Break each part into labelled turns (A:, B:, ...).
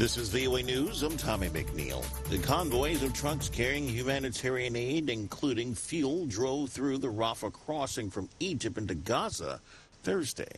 A: This is VOA News. I'm Tommy McNeil. The convoys of trucks carrying humanitarian aid, including fuel, drove through the Rafah crossing from Egypt into Gaza Thursday.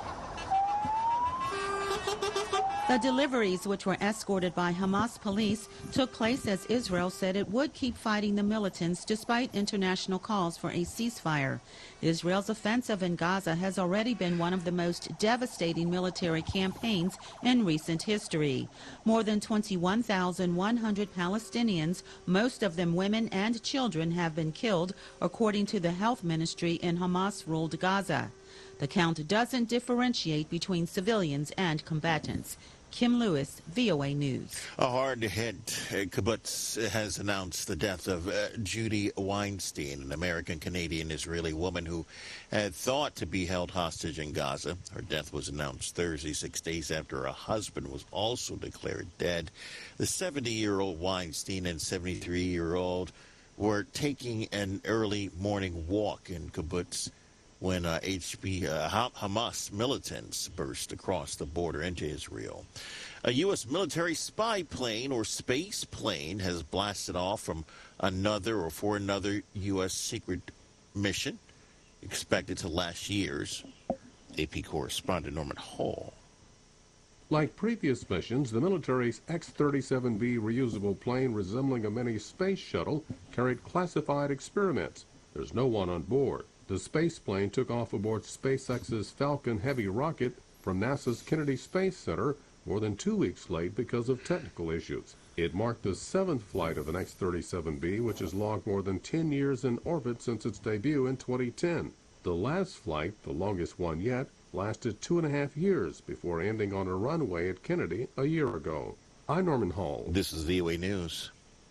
B: The deliveries, which were escorted by Hamas police, took place as Israel said it would keep fighting the militants despite international calls for a ceasefire. Israel's offensive in Gaza has already been one of the most devastating military campaigns in recent history. More than 21,100 Palestinians, most of them women and children, have been killed, according to the health ministry in Hamas-ruled Gaza. The count doesn't differentiate between civilians and combatants. Kim Lewis, VOA News.
A: A hard-hit kibbutz has announced the death of Judy Weinstein, an American-Canadian-Israeli woman who had thought to be held hostage in Gaza. Her death was announced Thursday, 6 days after her husband was also declared dead. The 70-year-old Weinstein and 73-year-old were taking an early morning walk in kibbutz when Hamas militants burst across the border into Israel. A U.S. military spy plane or space plane has blasted off from for another U.S. secret mission expected to last years. AP correspondent Norman Hall.
C: Like previous missions, the military's X-37B reusable plane, resembling a mini space shuttle, carried classified experiments. There's no one on board. The space plane took off aboard SpaceX's Falcon Heavy rocket from NASA's Kennedy Space Center more than 2 weeks late because of technical issues. It marked the 7th flight of an X-37B, which has logged more than 10 years in orbit since its debut in 2010. The last flight, the longest one yet, lasted 2.5 years before ending on a runway at Kennedy a year ago. I'm Norman Hall.
A: This is VOA News.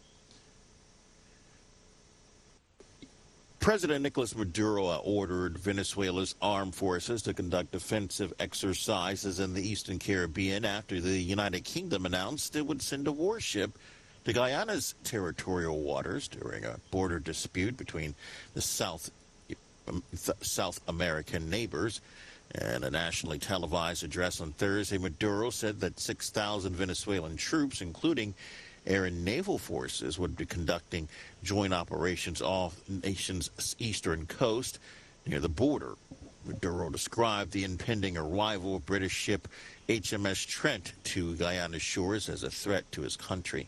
A: President Nicolas Maduro ordered Venezuela's armed forces to conduct offensive exercises in the Eastern Caribbean after the United Kingdom announced it would send a warship to Guyana's territorial waters during a border dispute between the South American neighbors. In a nationally televised address on Thursday, Maduro said that 6,000 Venezuelan troops, including air and naval forces, would be conducting joint operations off the nation's eastern coast near the border. Maduro described the impending arrival of British ship HMS Trent to Guyana's shores as a threat to his country.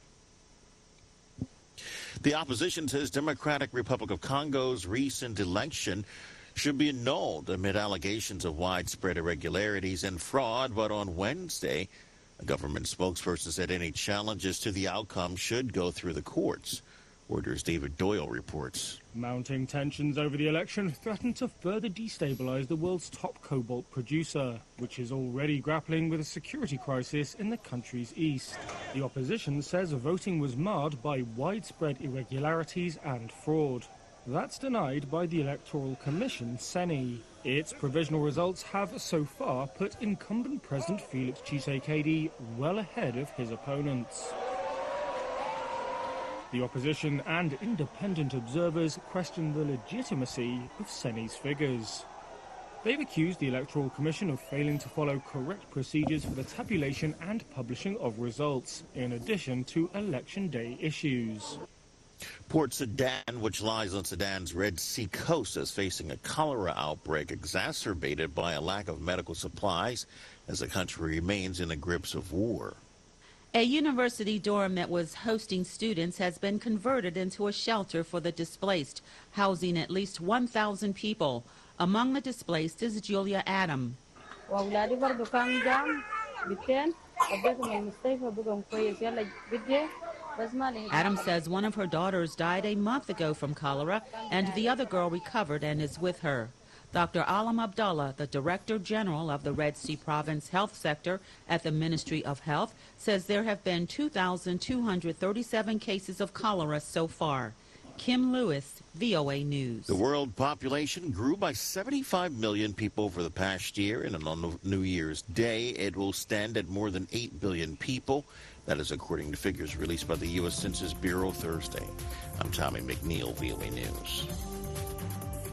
A: The opposition says Democratic Republic of Congo's recent election should be annulled amid allegations of widespread irregularities and fraud, but on Wednesday, a government spokesperson said any challenges to the outcome should go through the courts. Reuters' David Doyle reports.
D: Mounting tensions over the election threaten to further destabilize the world's top cobalt producer, which is already grappling with a security crisis in the country's east. The opposition says voting was marred by widespread irregularities and fraud. That's denied by the Electoral Commission, CENI. Its provisional results have so far put incumbent President Felix Tshisekedi well ahead of his opponents. The opposition and independent observers question the legitimacy of CENI's figures. They've accused the Electoral Commission of failing to follow correct procedures for the tabulation and publishing of results, in addition to election day issues.
A: Port Sudan, which lies on Sudan's Red Sea coast, is facing a cholera outbreak exacerbated by a lack of medical supplies as the country remains in the grips of war.
B: A university dorm that was hosting students has been converted into a shelter for the displaced, housing at least 1,000 people. Among the displaced is Julia Adam. Adam says one of her daughters died a month ago from cholera, and the other girl recovered and is with her. Dr. Alam Abdallah, the Director General of the Red Sea Province Health Sector at the Ministry of Health, says there have been 2,237 cases of cholera so far. Kim Lewis, VOA News.
A: The world population grew by 75 million people over the past year, and on New Year's Day, it will stand at more than 8 billion people. That is according to figures released by the U.S. Census Bureau Thursday. I'm Tommy McNeil, VOA News.